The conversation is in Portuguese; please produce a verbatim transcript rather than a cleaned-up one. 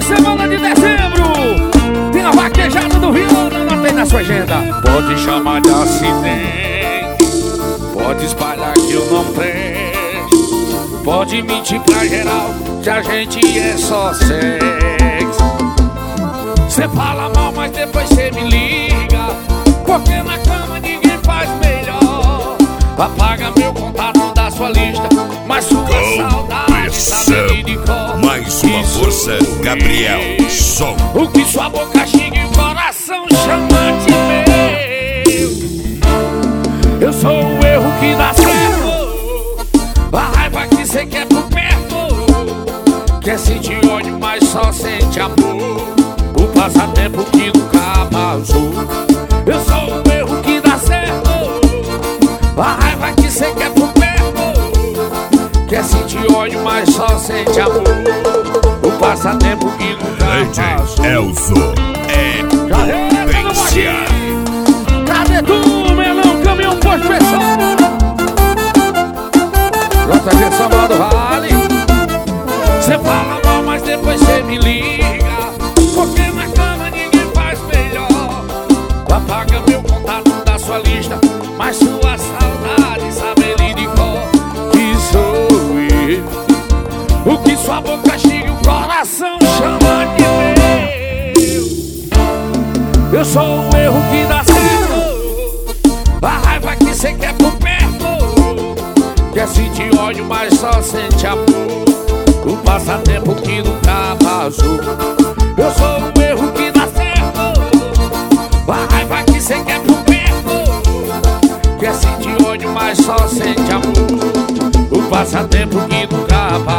semana de dezembro tem a vaquejada do Rio, anota aí na sua agenda. Pode chamar de acidente, pode espalhar que eu não presto, pode mentir pra geral que a gente é só sexo. Cê fala mal, mas depois cê me liga, porque na cama ninguém faz melhor. Apaga meu contato da sua lista, mas sua saudade sabe de cor. Mais uma força, Gabriel Som. O que sua boca xinga e o coração chama de meu. Eu sou o erro que dá certo, a raiva que cê quer por perto. Quer sentir ódio, mas só sente amor. O passatempo que nunca passou. Eu sou o erro que dá certo, a raiva que cê quer por perto. Quer sentir ódio, mas só sente amor. O passatempo que nunca passou. Elzo é potência. Cadê tu, melão, caminhão pós-pressão? J G Samuel do Vale. Cê fala mal, mas depois cê me liga, porque na cama ninguém faz melhor. Apaga meu contato da sua lista, mas sua saudade sabe ele de cor. Que sou eu, o que sua boca xinga e o coração chama de meu. Eu sou o erro que dá certo, a raiva que cê quer por perto. Quer sentir ódio, mas só sente amor. O passatempo que nunca passou. Eu sou o erro que dá certo, a raiva que cê quer por perto. Quer sentir ódio, mas só sente amor. O passatempo que nunca passou.